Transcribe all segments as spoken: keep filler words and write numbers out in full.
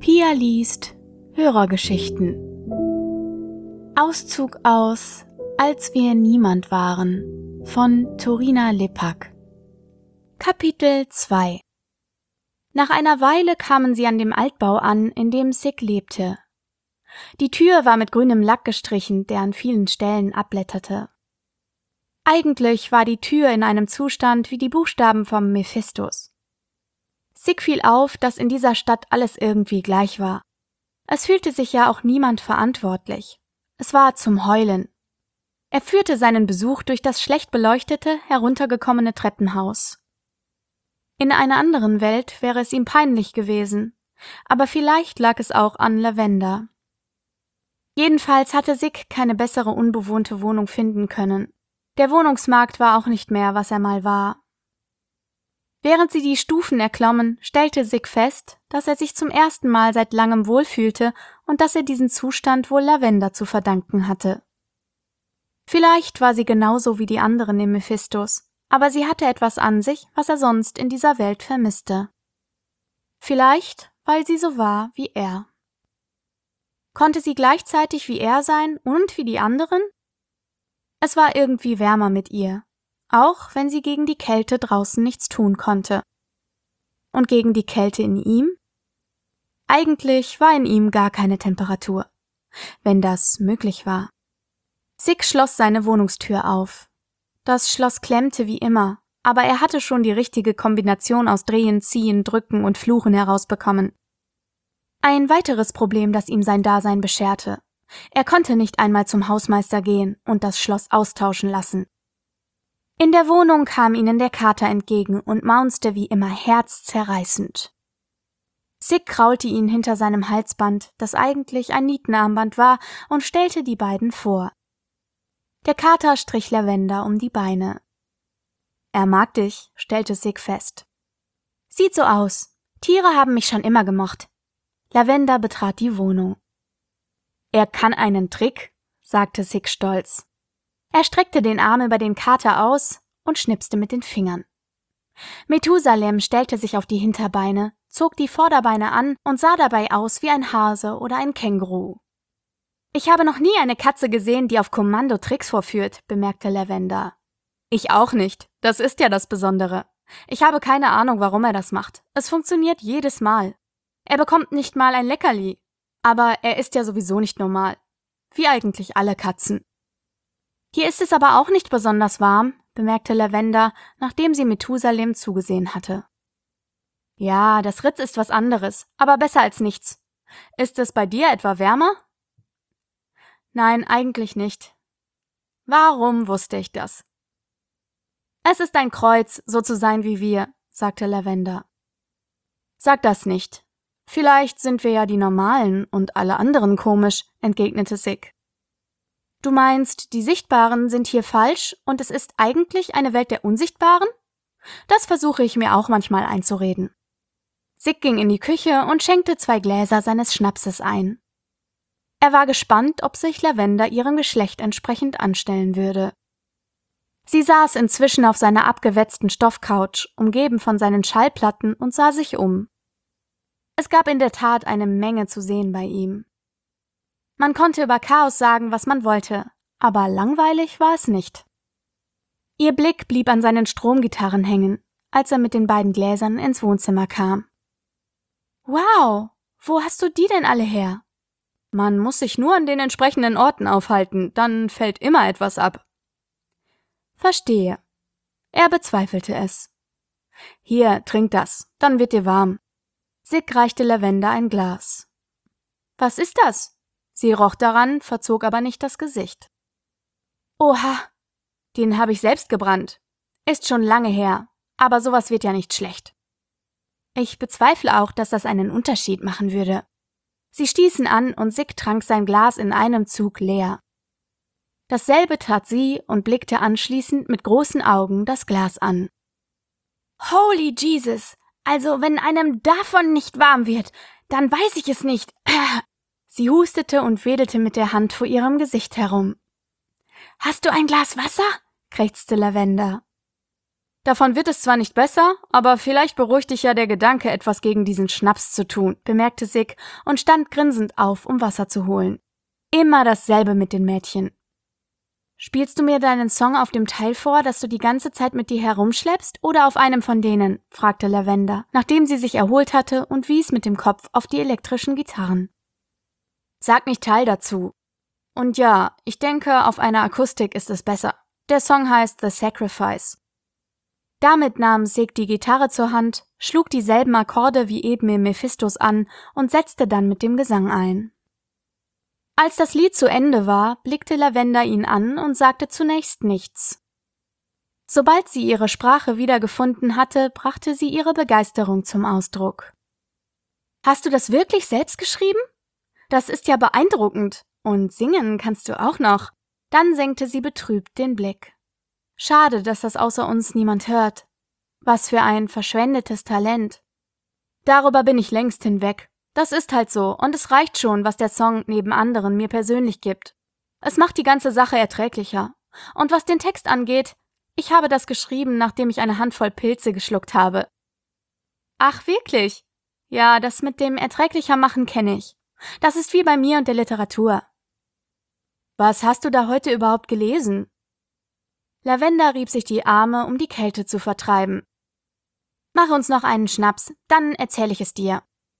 Pia liest Hörergeschichten. Auszug aus Als wir niemand waren von Torina Lippach. Kapitel zwei. Nach einer Weile kamen sie an dem Altbau an, in dem Sig lebte. Die Tür war mit grünem Lack gestrichen, der an vielen Stellen abblätterte. Eigentlich war die Tür in einem Zustand wie die Buchstaben vom Mephistos. Sig fiel auf, dass in dieser Stadt alles irgendwie gleich war. Es fühlte sich ja auch niemand verantwortlich. Es war zum Heulen. Er führte seinen Besuch durch das schlecht beleuchtete, heruntergekommene Treppenhaus. In einer anderen Welt wäre es ihm peinlich gewesen, aber vielleicht lag es auch an Lavender. Jedenfalls hatte Sig keine bessere unbewohnte Wohnung finden können. Der Wohnungsmarkt war auch nicht mehr, was er mal war. Während sie die Stufen erklommen, stellte Sig fest, dass er sich zum ersten Mal seit langem wohlfühlte und dass er diesen Zustand wohl Lavender zu verdanken hatte. Vielleicht war sie genauso wie die anderen im Mephistos, aber sie hatte etwas an sich, was er sonst in dieser Welt vermisste. Vielleicht, weil sie so war wie er. Konnte sie gleichzeitig wie er sein und wie die anderen? Es war irgendwie wärmer mit ihr, auch wenn sie gegen die Kälte draußen nichts tun konnte. Und gegen die Kälte in ihm? Eigentlich war in ihm gar keine Temperatur, wenn das möglich war. Sig schloss seine Wohnungstür auf. Das Schloss klemmte wie immer, aber er hatte schon die richtige Kombination aus Drehen, Ziehen, Drücken und Fluchen herausbekommen. Ein weiteres Problem, das ihm sein Dasein bescherte. Er konnte nicht einmal zum Hausmeister gehen und das Schloss austauschen lassen. In der Wohnung kam ihnen der Kater entgegen und maunzte wie immer herzzerreißend. Sig kraulte ihn hinter seinem Halsband, das eigentlich ein Nietenarmband war, und stellte die beiden vor. Der Kater strich Lavender um die Beine. Er mag dich, stellte Sig fest. Sieht so aus. Tiere haben mich schon immer gemocht. Lavender betrat die Wohnung. Er kann einen Trick, sagte Sig stolz. Er streckte den Arm über den Kater aus und schnipste mit den Fingern. Methusalem stellte sich auf die Hinterbeine, zog die Vorderbeine an und sah dabei aus wie ein Hase oder ein Känguru. Ich habe noch nie eine Katze gesehen, die auf Kommando Tricks vorführt, bemerkte Lavender. Ich auch nicht. Das ist ja das Besondere. Ich habe keine Ahnung, warum er das macht. Es funktioniert jedes Mal. Er bekommt nicht mal ein Leckerli. Aber er ist ja sowieso nicht normal. Wie eigentlich alle Katzen. Hier ist es aber auch nicht besonders warm, bemerkte Lavender, nachdem sie Methusalem zugesehen hatte. Ja, das Ritz ist was anderes, aber besser als nichts. Ist es bei dir etwa wärmer? Nein, eigentlich nicht. Warum wusste ich das? Es ist ein Kreuz, so zu sein wie wir, sagte Lavender. Sag das nicht. Vielleicht sind wir ja die Normalen und alle anderen komisch, entgegnete Sig. Du meinst, die Sichtbaren sind hier falsch und es ist eigentlich eine Welt der Unsichtbaren? Das versuche ich mir auch manchmal einzureden. Sig ging in die Küche und schenkte zwei Gläser seines Schnapses ein. Er war gespannt, ob sich Lavender ihrem Geschlecht entsprechend anstellen würde. Sie saß inzwischen auf seiner abgewetzten Stoffcouch, umgeben von seinen Schallplatten, und sah sich um. Es gab in der Tat eine Menge zu sehen bei ihm. Man konnte über Chaos sagen, was man wollte, aber langweilig war es nicht. Ihr Blick blieb an seinen Stromgitarren hängen, als er mit den beiden Gläsern ins Wohnzimmer kam. Wow, wo hast du die denn alle her? Man muss sich nur an den entsprechenden Orten aufhalten, dann fällt immer etwas ab. Verstehe. Er bezweifelte es. Hier, trink das, dann wird dir warm. Sig reichte Lavender ein Glas. Was ist das? Sie roch daran, verzog aber nicht das Gesicht. Oha, den habe ich selbst gebrannt. Ist schon lange her, aber sowas wird ja nicht schlecht. Ich bezweifle auch, dass das einen Unterschied machen würde. Sie stießen an und Sig trank sein Glas in einem Zug leer. Dasselbe tat sie und blickte anschließend mit großen Augen das Glas an. Holy Jesus, also wenn einem davon nicht warm wird, dann weiß ich es nicht. Sie hustete und wedelte mit der Hand vor ihrem Gesicht herum. Hast du ein Glas Wasser? Krächzte Lavender. Davon wird es zwar nicht besser, aber vielleicht beruhigt dich ja der Gedanke, etwas gegen diesen Schnaps zu tun, bemerkte Sig und stand grinsend auf, um Wasser zu holen. Immer dasselbe mit den Mädchen. Spielst du mir deinen Song auf dem Teil vor, das du die ganze Zeit mit dir herumschleppst, oder auf einem von denen? Fragte Lavender, nachdem sie sich erholt hatte und wies mit dem Kopf auf die elektrischen Gitarren. Sag nicht Teil dazu. Und ja, ich denke, auf einer Akustik ist es besser. Der Song heißt The Sacrifice. Damit nahm Sig die Gitarre zur Hand, schlug dieselben Akkorde wie eben im Mephistos an und setzte dann mit dem Gesang ein. Als das Lied zu Ende war, blickte Lavender ihn an und sagte zunächst nichts. Sobald sie ihre Sprache wiedergefunden hatte, brachte sie ihre Begeisterung zum Ausdruck. »Hast du das wirklich selbst geschrieben? Das ist ja beeindruckend. Und singen kannst du auch noch.« Dann senkte sie betrübt den Blick. »Schade, dass das außer uns niemand hört. Was für ein verschwendetes Talent. Darüber bin ich längst hinweg. Das ist halt so, und es reicht schon, was der Song neben anderen mir persönlich gibt. Es macht die ganze Sache erträglicher. Und was den Text angeht, ich habe das geschrieben, nachdem ich eine Handvoll Pilze geschluckt habe.« »Ach, wirklich? Ja, das mit dem erträglicher machen kenne ich. Das ist wie bei mir und der Literatur.« »Was hast du da heute überhaupt gelesen?« Lavender rieb sich die Arme, um die Kälte zu vertreiben. »Mach uns noch einen Schnaps, dann erzähle ich es dir.«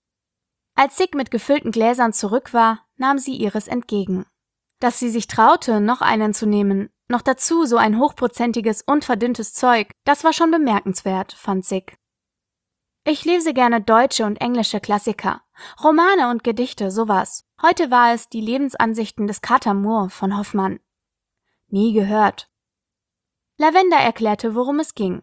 Als Sig mit gefüllten Gläsern zurück war, nahm sie ihres entgegen. Dass sie sich traute, noch einen zu nehmen, noch dazu so ein hochprozentiges und verdünntes Zeug, das war schon bemerkenswert, fand Sig. »Ich lese gerne deutsche und englische Klassiker, Romane und Gedichte, sowas. Heute war es die Lebensansichten des Kater Moore von Hoffmann.« »Nie gehört.« Lavender erklärte, worum es ging.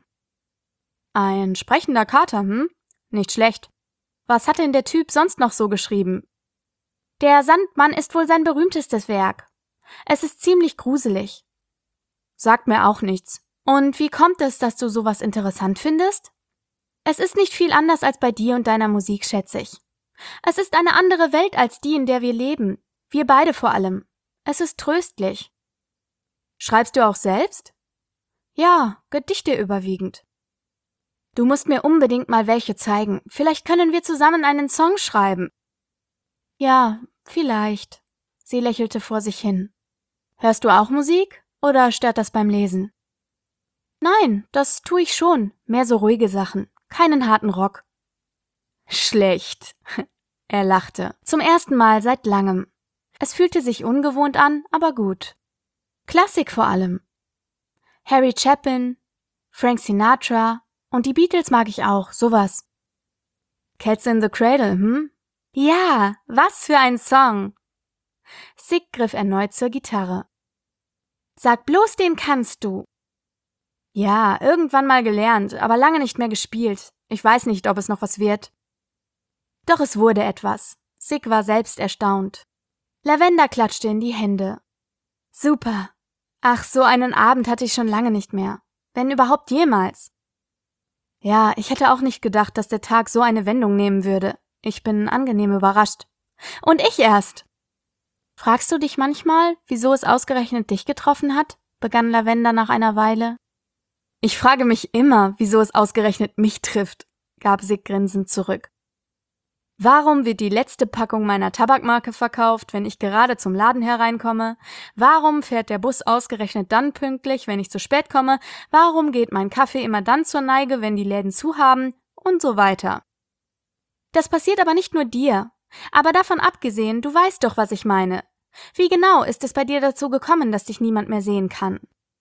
»Ein sprechender Kater, hm? Nicht schlecht. Was hat denn der Typ sonst noch so geschrieben?« »Der Sandmann ist wohl sein berühmtestes Werk. Es ist ziemlich gruselig.« »Sagt mir auch nichts. Und wie kommt es, dass du sowas interessant findest?« »Es ist nicht viel anders als bei dir und deiner Musik, schätze ich. Es ist eine andere Welt als die, in der wir leben. Wir beide vor allem. Es ist tröstlich.« »Schreibst du auch selbst?« »Ja, Gedichte überwiegend.« »Du musst mir unbedingt mal welche zeigen. Vielleicht können wir zusammen einen Song schreiben.« »Ja, vielleicht.« Sie lächelte vor sich hin. »Hörst du auch Musik oder stört das beim Lesen?« »Nein, das tue ich schon. Mehr so ruhige Sachen. Keinen harten Rock.« »Schlecht.« Er lachte. Zum ersten Mal seit langem. Es fühlte sich ungewohnt an, aber gut. Klassik vor allem. Harry Chapin, Frank Sinatra und die Beatles mag ich auch, sowas. Cats in the Cradle, hm? Ja, was für ein Song! Sig griff erneut zur Gitarre. »Sag bloß, den kannst du.« »Ja, irgendwann mal gelernt, aber lange nicht mehr gespielt. Ich weiß nicht, ob es noch was wird.« Doch es wurde etwas. Sig war selbst erstaunt. Lavender klatschte in die Hände. »Super! Ach, so einen Abend hatte ich schon lange nicht mehr. Wenn überhaupt jemals.« »Ja, ich hätte auch nicht gedacht, dass der Tag so eine Wendung nehmen würde. Ich bin angenehm überrascht.« »Und ich erst.« »Fragst du dich manchmal, wieso es ausgerechnet dich getroffen hat?« begann Lavender nach einer Weile. »Ich frage mich immer, wieso es ausgerechnet mich trifft«, gab Sig grinsend zurück. »Warum wird die letzte Packung meiner Tabakmarke verkauft, wenn ich gerade zum Laden hereinkomme? Warum fährt der Bus ausgerechnet dann pünktlich, wenn ich zu spät komme? Warum geht mein Kaffee immer dann zur Neige, wenn die Läden zu haben? Und so weiter. Das passiert aber nicht nur dir. Aber davon abgesehen, du weißt doch, was ich meine. Wie genau ist es bei dir dazu gekommen, dass dich niemand mehr sehen kann?«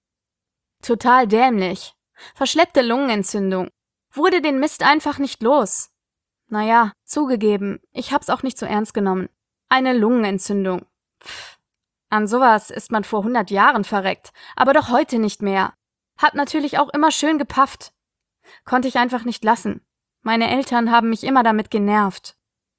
»Total dämlich. Verschleppte Lungenentzündung. Wurde den Mist einfach nicht los. Naja, zugegeben, ich hab's auch nicht so ernst genommen. Eine Lungenentzündung. Pff. An sowas ist man vor hundert Jahren verreckt, aber doch heute nicht mehr. Hab natürlich auch immer schön gepafft. Konnte ich einfach nicht lassen. Meine Eltern haben mich immer damit genervt.«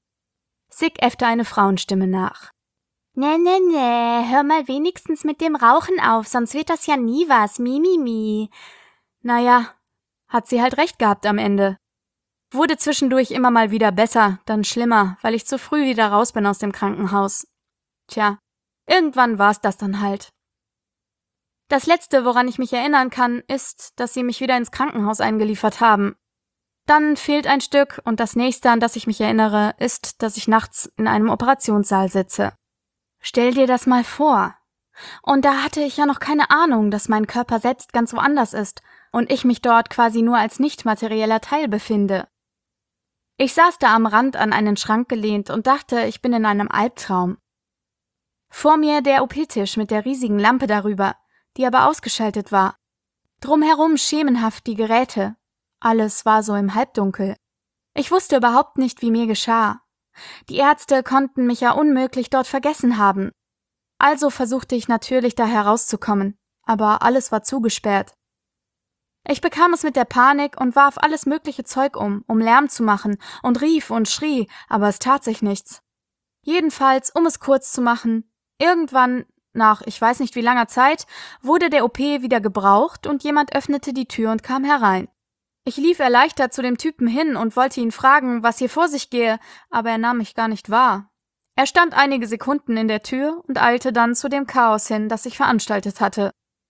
Sig äffte eine Frauenstimme nach. »Nee, nee, nee, hör mal wenigstens mit dem Rauchen auf, sonst wird das ja nie was, mi, mi, mi.« Naja, hat sie halt recht gehabt am Ende. Wurde zwischendurch immer mal wieder besser, dann schlimmer, weil ich zu früh wieder raus bin aus dem Krankenhaus. Tja, irgendwann war's das dann halt. Das Letzte, woran ich mich erinnern kann, ist, dass sie mich wieder ins Krankenhaus eingeliefert haben. Dann fehlt ein Stück und das nächste, an das ich mich erinnere, ist, dass ich nachts in einem Operationssaal sitze. Stell dir das mal vor. Und da hatte ich ja noch keine Ahnung, dass mein Körper selbst ganz woanders ist und ich mich dort quasi nur als nicht materieller Teil befinde. Ich saß da am Rand an einen Schrank gelehnt und dachte, ich bin in einem Albtraum. Vor mir der O P-Tisch mit der riesigen Lampe darüber, die aber ausgeschaltet war. Drumherum schemenhaft die Geräte. Alles war so im Halbdunkel. Ich wusste überhaupt nicht, wie mir geschah. Die Ärzte konnten mich ja unmöglich dort vergessen haben. Also versuchte ich natürlich, da herauszukommen, aber alles war zugesperrt. Ich bekam es mit der Panik und warf alles mögliche Zeug um, um Lärm zu machen, und rief und schrie, aber es tat sich nichts. Jedenfalls, um es kurz zu machen, irgendwann, nach ich weiß nicht wie langer Zeit, wurde der O P wieder gebraucht und jemand öffnete die Tür und kam herein. Ich lief erleichtert zu dem Typen hin und wollte ihn fragen, was hier vor sich gehe, aber er nahm mich gar nicht wahr. Er stand einige Sekunden in der Tür und eilte dann zu dem Chaos hin, das ich veranstaltet hatte.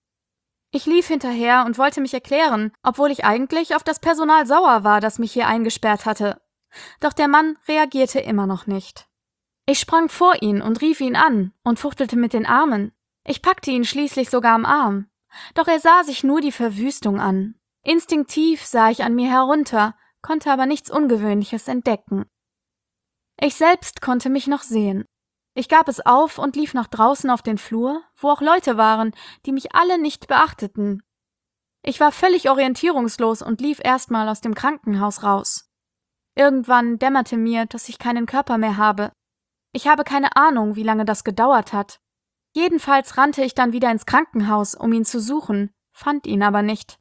Ich lief hinterher und wollte mich erklären, obwohl ich eigentlich auf das Personal sauer war, das mich hier eingesperrt hatte. Doch der Mann reagierte immer noch nicht. Ich sprang vor ihn und rief ihn an und fuchtelte mit den Armen. Ich packte ihn schließlich sogar am Arm. Doch er sah sich nur die Verwüstung an. Instinktiv sah ich an mir herunter, konnte aber nichts Ungewöhnliches entdecken. Ich selbst konnte mich noch sehen. Ich gab es auf und lief nach draußen auf den Flur, wo auch Leute waren, die mich alle nicht beachteten. Ich war völlig orientierungslos und lief erstmal aus dem Krankenhaus raus. Irgendwann dämmerte mir, dass ich keinen Körper mehr habe. Ich habe keine Ahnung, wie lange das gedauert hat. Jedenfalls rannte ich dann wieder ins Krankenhaus, um ihn zu suchen, fand ihn aber nicht.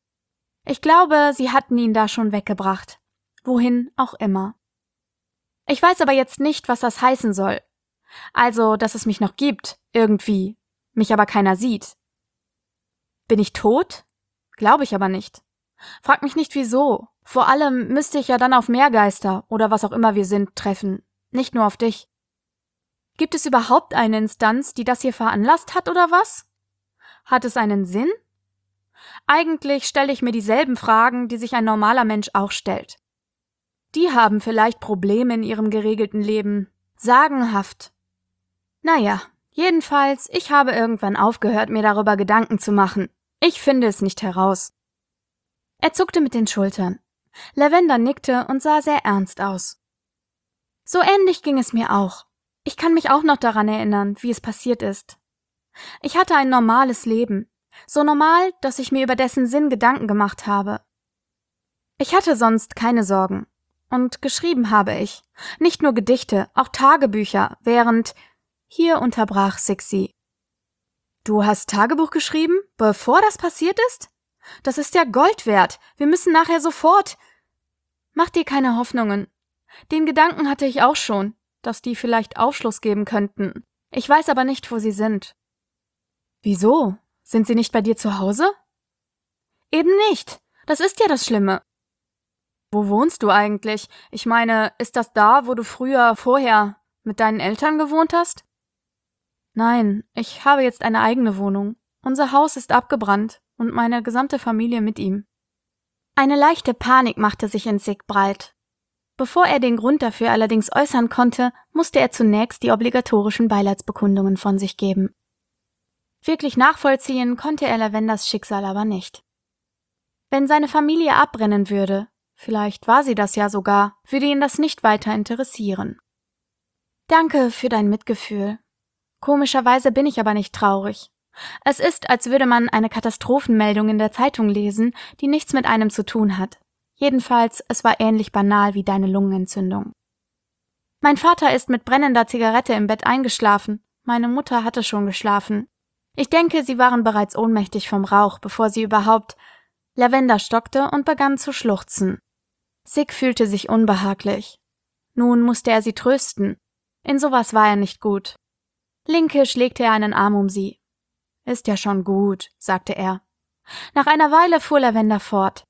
Ich glaube, sie hatten ihn da schon weggebracht. Wohin auch immer. Ich weiß aber jetzt nicht, was das heißen soll. Also, dass es mich noch gibt, irgendwie, mich aber keiner sieht. Bin ich tot? Glaube ich aber nicht. Frag mich nicht, wieso. Vor allem müsste ich ja dann auf Meergeister oder was auch immer wir sind treffen, nicht nur auf dich. Gibt es überhaupt eine Instanz, die das hier veranlasst hat oder was? Hat es einen Sinn? Eigentlich stelle ich mir dieselben Fragen, die sich ein normaler Mensch auch stellt. Die haben vielleicht Probleme in ihrem geregelten Leben. Sagenhaft. Naja, jedenfalls, ich habe irgendwann aufgehört, mir darüber Gedanken zu machen. Ich finde es nicht heraus. Er zuckte mit den Schultern. Lavender nickte und sah sehr ernst aus. So ähnlich ging es mir auch. Ich kann mich auch noch daran erinnern, wie es passiert ist. Ich hatte ein normales Leben. So normal, dass ich mir über dessen Sinn Gedanken gemacht habe. Ich hatte sonst keine Sorgen. Und geschrieben habe ich. Nicht nur Gedichte, auch Tagebücher, während... Hier unterbrach Sixi. Du hast Tagebuch geschrieben, bevor das passiert ist? Das ist ja Gold wert. Wir müssen nachher sofort... Mach dir keine Hoffnungen. Den Gedanken hatte ich auch schon, dass die vielleicht Aufschluss geben könnten. Ich weiß aber nicht, wo sie sind. Wieso? Sind sie nicht bei dir zu Hause? Eben nicht. Das ist ja das Schlimme. Wo wohnst du eigentlich? Ich meine, ist das da, wo du früher, vorher mit deinen Eltern gewohnt hast? Nein, ich habe jetzt eine eigene Wohnung. Unser Haus ist abgebrannt und meine gesamte Familie mit ihm. Eine leichte Panik machte sich in Sig breit. Bevor er den Grund dafür allerdings äußern konnte, musste er zunächst die obligatorischen Beileidsbekundungen von sich geben. Wirklich nachvollziehen konnte er Lavenders Schicksal aber nicht. Wenn seine Familie abbrennen würde, vielleicht war sie das ja sogar, würde ihn das nicht weiter interessieren. Danke für dein Mitgefühl. Komischerweise bin ich aber nicht traurig. Es ist, als würde man eine Katastrophenmeldung in der Zeitung lesen, die nichts mit einem zu tun hat. Jedenfalls, es war ähnlich banal wie deine Lungenentzündung. Mein Vater ist mit brennender Zigarette im Bett eingeschlafen. Meine Mutter hatte schon geschlafen. Ich denke, sie waren bereits ohnmächtig vom Rauch, bevor sie überhaupt... Lavender stockte und begann zu schluchzen. Sig fühlte sich unbehaglich. Nun musste er sie trösten. In sowas war er nicht gut. Linkisch legte er einen Arm um sie. Ist ja schon gut, sagte er. Nach einer Weile fuhr Lavender fort.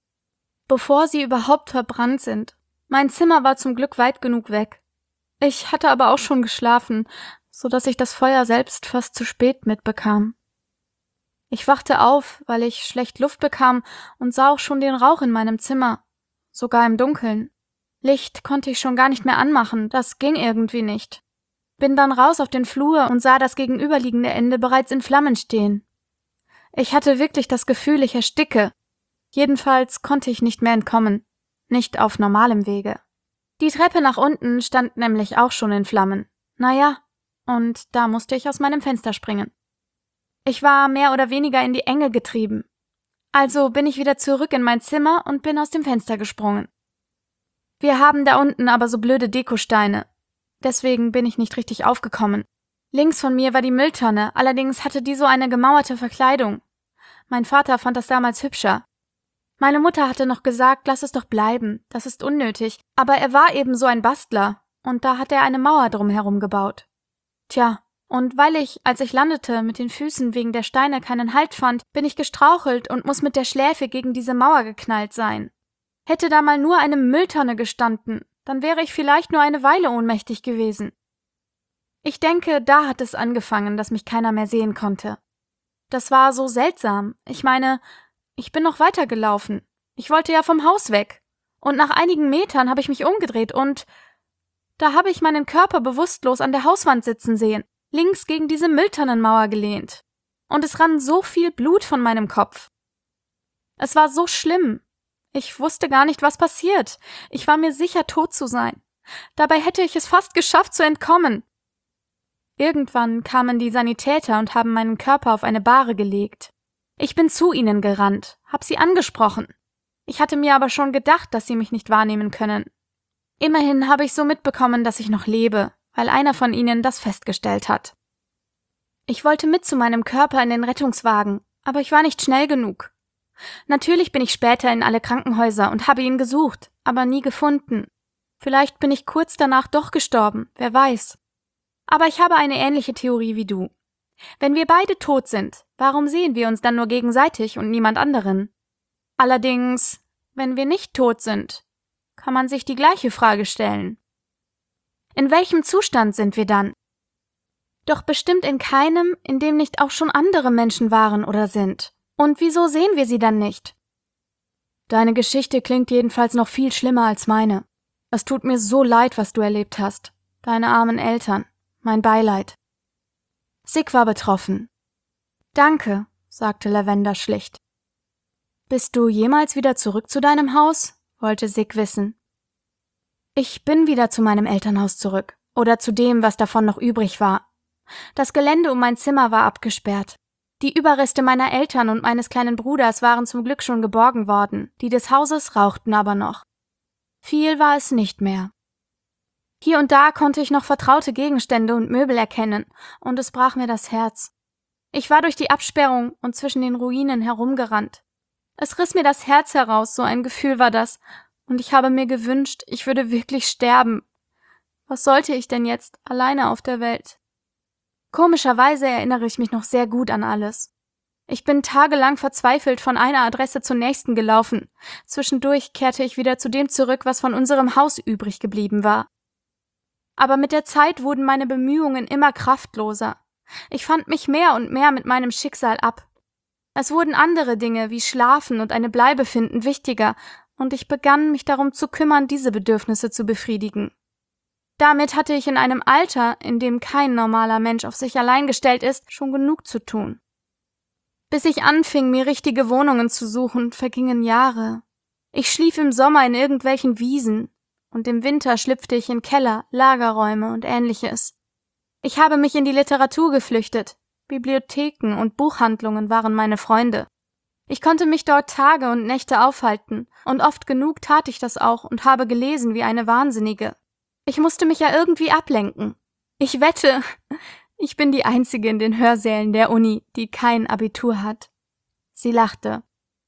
Bevor sie überhaupt verbrannt sind. Mein Zimmer war zum Glück weit genug weg. Ich hatte aber auch schon geschlafen, so dass ich das Feuer selbst fast zu spät mitbekam. Ich wachte auf, weil ich schlecht Luft bekam und sah auch schon den Rauch in meinem Zimmer, sogar im Dunkeln. Licht konnte ich schon gar nicht mehr anmachen, das ging irgendwie nicht. Bin dann raus auf den Flur und sah das gegenüberliegende Ende bereits in Flammen stehen. Ich hatte wirklich das Gefühl, ich ersticke. Jedenfalls konnte ich nicht mehr entkommen, nicht auf normalem Wege. Die Treppe nach unten stand nämlich auch schon in Flammen. Naja, und da musste ich aus meinem Fenster springen. Ich war mehr oder weniger in die Enge getrieben. Also bin ich wieder zurück in mein Zimmer und bin aus dem Fenster gesprungen. Wir haben da unten aber so blöde Dekosteine. Deswegen bin ich nicht richtig aufgekommen. Links von mir war die Mülltonne, allerdings hatte die so eine gemauerte Verkleidung. Mein Vater fand das damals hübscher. Meine Mutter hatte noch gesagt, lass es doch bleiben, das ist unnötig, aber er war eben so ein Bastler, und da hat er eine Mauer drumherum gebaut. Tja, und weil ich, als ich landete, mit den Füßen wegen der Steine keinen Halt fand, bin ich gestrauchelt und muss mit der Schläfe gegen diese Mauer geknallt sein. Hätte da mal nur eine Mülltonne gestanden, dann wäre ich vielleicht nur eine Weile ohnmächtig gewesen. Ich denke, da hat es angefangen, dass mich keiner mehr sehen konnte. Das war so seltsam. Ich meine, ich bin noch weitergelaufen. Ich wollte ja vom Haus weg. Und nach einigen Metern habe ich mich umgedreht und da habe ich meinen Körper bewusstlos an der Hauswand sitzen sehen, links gegen diese Mülltonnenmauer gelehnt. Und es rann so viel Blut von meinem Kopf. Es war so schlimm. Ich wusste gar nicht, was passiert. Ich war mir sicher, tot zu sein. Dabei hätte ich es fast geschafft, zu entkommen. Irgendwann kamen die Sanitäter und haben meinen Körper auf eine Bahre gelegt. Ich bin zu ihnen gerannt, hab sie angesprochen. Ich hatte mir aber schon gedacht, dass sie mich nicht wahrnehmen können. Immerhin habe ich so mitbekommen, dass ich noch lebe, weil einer von ihnen das festgestellt hat. Ich wollte mit zu meinem Körper in den Rettungswagen, aber ich war nicht schnell genug. Natürlich bin ich später in alle Krankenhäuser und habe ihn gesucht, aber nie gefunden. Vielleicht bin ich kurz danach doch gestorben, wer weiß. Aber ich habe eine ähnliche Theorie wie du. Wenn wir beide tot sind, warum sehen wir uns dann nur gegenseitig und niemand anderen? Allerdings, wenn wir nicht tot sind, kann man sich die gleiche Frage stellen. In welchem Zustand sind wir dann? Doch bestimmt in keinem, in dem nicht auch schon andere Menschen waren oder sind. Und wieso sehen wir sie dann nicht? Deine Geschichte klingt jedenfalls noch viel schlimmer als meine. Es tut mir so leid, was du erlebt hast. Deine armen Eltern. Mein Beileid. Sig war betroffen. Danke, sagte Lavender schlicht. Bist du jemals wieder zurück zu deinem Haus? Wollte Sig wissen. Ich bin wieder zu meinem Elternhaus zurück, oder zu dem, was davon noch übrig war. Das Gelände um mein Zimmer war abgesperrt. Die Überreste meiner Eltern und meines kleinen Bruders waren zum Glück schon geborgen worden, die des Hauses rauchten aber noch. Viel war es nicht mehr. Hier und da konnte ich noch vertraute Gegenstände und Möbel erkennen, und es brach mir das Herz. Ich war durch die Absperrung und zwischen den Ruinen herumgerannt. Es riss mir das Herz heraus, so ein Gefühl war das, und ich habe mir gewünscht, ich würde wirklich sterben. Was sollte ich denn jetzt alleine auf der Welt? Komischerweise erinnere ich mich noch sehr gut an alles. Ich bin tagelang verzweifelt von einer Adresse zur nächsten gelaufen. Zwischendurch kehrte ich wieder zu dem zurück, was von unserem Haus übrig geblieben war. Aber mit der Zeit wurden meine Bemühungen immer kraftloser. Ich fand mich mehr und mehr mit meinem Schicksal ab. Es wurden andere Dinge wie Schlafen und eine Bleibe finden wichtiger, und ich begann, mich darum zu kümmern, diese Bedürfnisse zu befriedigen. Damit hatte ich in einem Alter, in dem kein normaler Mensch auf sich allein gestellt ist, schon genug zu tun. Bis ich anfing, mir richtige Wohnungen zu suchen, vergingen Jahre. Ich schlief im Sommer in irgendwelchen Wiesen, und im Winter schlüpfte ich in Keller, Lagerräume und Ähnliches. Ich habe mich in die Literatur geflüchtet. Bibliotheken und Buchhandlungen waren meine Freunde. Ich konnte mich dort Tage und Nächte aufhalten, und oft genug tat ich das auch und habe gelesen wie eine Wahnsinnige. Ich musste mich ja irgendwie ablenken. Ich wette, ich bin die Einzige in den Hörsälen der Uni, die kein Abitur hat. Sie lachte.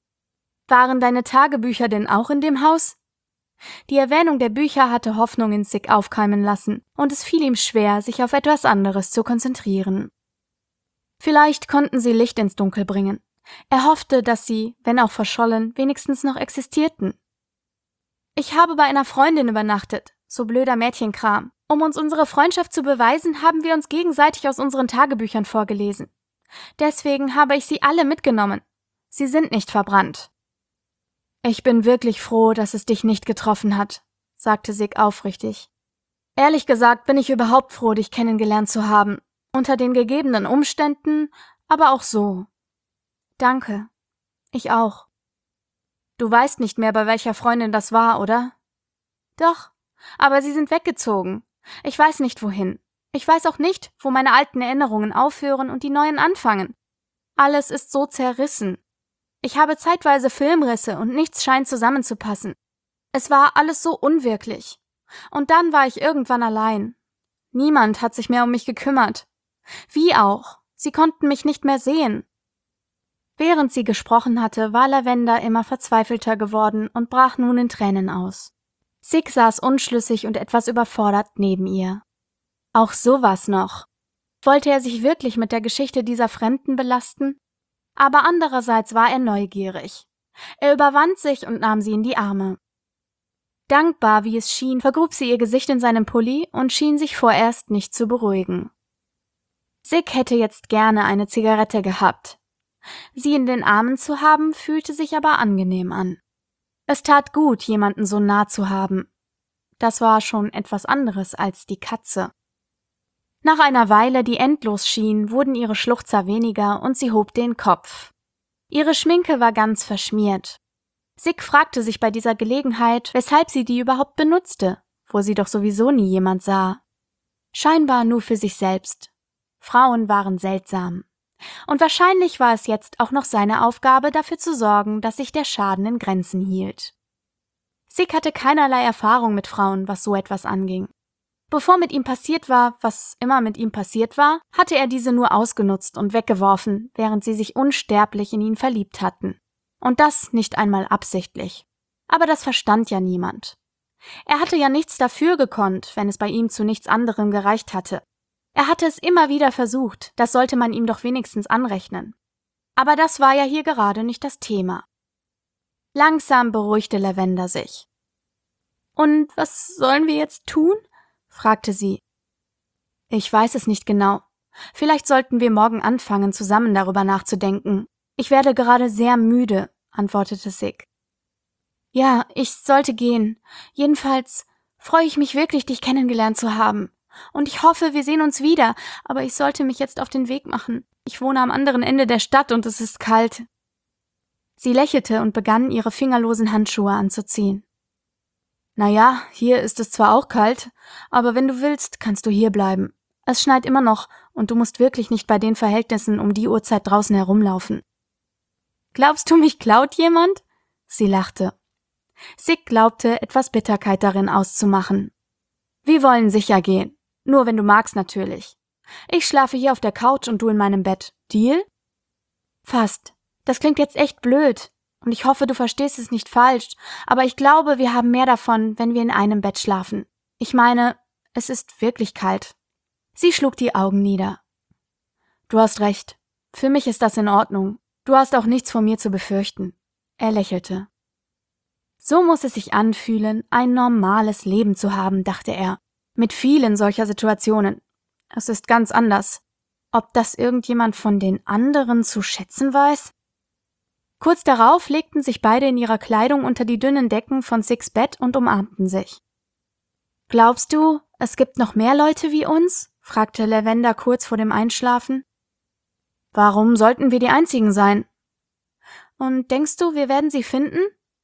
Waren deine Tagebücher denn auch in dem Haus? Die Erwähnung der Bücher hatte Hoffnung in Sig aufkeimen lassen, und es fiel ihm schwer, sich auf etwas anderes zu konzentrieren. Vielleicht konnten sie Licht ins Dunkel bringen. Er hoffte, dass sie, wenn auch verschollen, wenigstens noch existierten. Ich habe bei einer Freundin übernachtet, so blöder Mädchenkram. Um uns unsere Freundschaft zu beweisen, haben wir uns gegenseitig aus unseren Tagebüchern vorgelesen. Deswegen habe ich sie alle mitgenommen. Sie sind nicht verbrannt. Ich bin wirklich froh, dass es dich nicht getroffen hat, sagte Sig aufrichtig. Ehrlich gesagt bin ich überhaupt froh, dich kennengelernt zu haben. Unter den gegebenen Umständen, aber auch so. Danke. Ich auch. Du weißt nicht mehr, bei welcher Freundin das war, oder? Doch, aber sie sind weggezogen. Ich weiß nicht wohin. Ich weiß auch nicht, wo meine alten Erinnerungen aufhören und die neuen anfangen. Alles ist so zerrissen. Ich habe zeitweise Filmrisse und nichts scheint zusammenzupassen. Es war alles so unwirklich. Und dann war ich irgendwann allein. Niemand hat sich mehr um mich gekümmert. Wie auch? Sie konnten mich nicht mehr sehen. Während sie gesprochen hatte, war Lavender immer verzweifelter geworden und brach nun in Tränen aus. Sig saß unschlüssig und etwas überfordert neben ihr. Auch sowas noch. Wollte er sich wirklich mit der Geschichte dieser Fremden belasten? Aber andererseits war er neugierig. Er überwand sich und nahm sie in die Arme. Dankbar, wie es schien, vergrub sie ihr Gesicht in seinem Pulli und schien sich vorerst nicht zu beruhigen. Sig hätte jetzt gerne eine Zigarette gehabt. Sie in den Armen zu haben, fühlte sich aber angenehm an. Es tat gut, jemanden so nah zu haben. Das war schon etwas anderes als die Katze. Nach einer Weile, die endlos schien, wurden ihre Schluchzer weniger und sie hob den Kopf. Ihre Schminke war ganz verschmiert. Sig fragte sich bei dieser Gelegenheit, weshalb sie die überhaupt benutzte, wo sie doch sowieso nie jemand sah. Scheinbar nur für sich selbst. Frauen waren seltsam. Und wahrscheinlich war es jetzt auch noch seine Aufgabe, dafür zu sorgen, dass sich der Schaden in Grenzen hielt. Sig hatte keinerlei Erfahrung mit Frauen, was so etwas anging. Bevor mit ihm passiert war, was immer mit ihm passiert war, hatte er diese nur ausgenutzt und weggeworfen, während sie sich unsterblich in ihn verliebt hatten. Und das nicht einmal absichtlich. Aber das verstand ja niemand. Er hatte ja nichts dafür gekonnt, wenn es bei ihm zu nichts anderem gereicht hatte. Er hatte es immer wieder versucht, das sollte man ihm doch wenigstens anrechnen. Aber das war ja hier gerade nicht das Thema. Langsam beruhigte Lavender sich. »Und was sollen wir jetzt tun?« fragte sie. »Ich weiß es nicht genau. Vielleicht sollten wir morgen anfangen, zusammen darüber nachzudenken. Ich werde gerade sehr müde«, antwortete Sig. »Ja, ich sollte gehen. Jedenfalls freue ich mich wirklich, dich kennengelernt zu haben. Und ich hoffe, wir sehen uns wieder, aber ich sollte mich jetzt auf den Weg machen. Ich wohne am anderen Ende der Stadt und es ist kalt.« Sie lächelte und begann, ihre fingerlosen Handschuhe anzuziehen. »Naja, hier ist es zwar auch kalt, aber wenn du willst, kannst du hier bleiben. Es schneit immer noch und du musst wirklich nicht bei den Verhältnissen um die Uhrzeit draußen herumlaufen.« »Glaubst du, mich klaut jemand?« Sie lachte. Sig glaubte, etwas Bitterkeit darin auszumachen. »Wir wollen sicher gehen. Nur wenn du magst natürlich. Ich schlafe hier auf der Couch und du in meinem Bett. Deal?« »Fast. Das klingt jetzt echt blöd. Und ich hoffe, du verstehst es nicht falsch, aber ich glaube, wir haben mehr davon, wenn wir in einem Bett schlafen. Ich meine, es ist wirklich kalt.« Sie schlug die Augen nieder. »Du hast recht. Für mich ist das in Ordnung. Du hast auch nichts von mir zu befürchten.« Er lächelte. So muss es sich anfühlen, ein normales Leben zu haben, dachte er. Mit vielen solcher Situationen. Es ist ganz anders. Ob das irgendjemand von den anderen zu schätzen weiß? Kurz darauf legten sich beide in ihrer Kleidung unter die dünnen Decken von Sigs Bett und umarmten sich. »Glaubst du, es gibt noch mehr Leute wie uns?« fragte Lavender kurz vor dem Einschlafen. »Warum sollten wir die Einzigen sein?« »Und denkst du, wir werden sie finden?«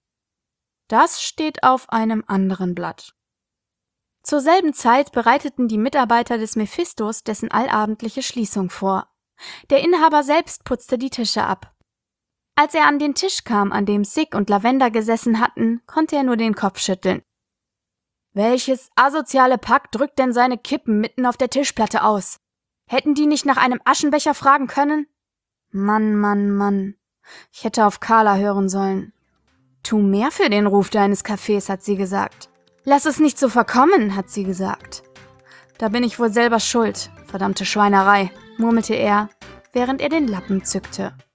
»Das steht auf einem anderen Blatt.« Zur selben Zeit bereiteten die Mitarbeiter des Mephistos dessen allabendliche Schließung vor. Der Inhaber selbst putzte die Tische ab. Als er an den Tisch kam, an dem Sig und Lavender gesessen hatten, konnte er nur den Kopf schütteln. »Welches asoziale Pack drückt denn seine Kippen mitten auf der Tischplatte aus? Hätten die nicht nach einem Aschenbecher fragen können? Mann, Mann, Mann. Ich hätte auf Carla hören sollen. Tu mehr für den Ruf deines Cafés, hat sie gesagt. Lass es nicht so verkommen, hat sie gesagt. Da bin ich wohl selber schuld, verdammte Schweinerei, murmelte er, während er den Lappen zückte.